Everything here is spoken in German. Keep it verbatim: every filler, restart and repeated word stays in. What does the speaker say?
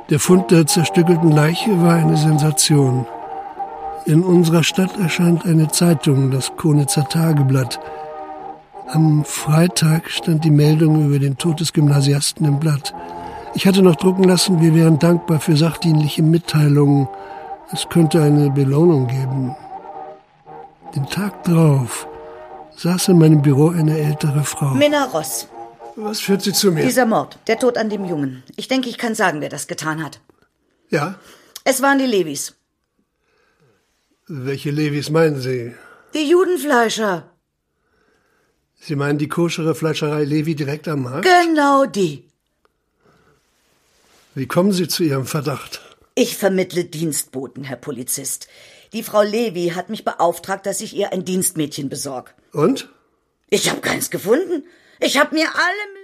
Der Fund der zerstückelten Leiche war eine Sensation. In unserer Stadt erscheint eine Zeitung, das Konitzer Tageblatt. Am Freitag stand die Meldung über den Tod des Gymnasiasten im Blatt. Ich hatte noch drucken lassen, wir wären dankbar für sachdienliche Mitteilungen. Es könnte eine Belohnung geben. Den Tag drauf saß in meinem Büro eine ältere Frau. Minna Ross. Was führt Sie zu mir? Dieser Mord, der Tod an dem Jungen. Ich denke, ich kann sagen, wer das getan hat. Ja? Es waren die Levis. Welche Levis meinen Sie? Die Judenfleischer. Sie meinen die koschere Fleischerei Levi direkt am Markt? Genau die. Wie kommen Sie zu Ihrem Verdacht? Ich vermittle Dienstboten, Herr Polizist. Die Frau Levi hat mich beauftragt, dass ich ihr ein Dienstmädchen besorge. Und? Ich habe keins gefunden. Ich habe mir alle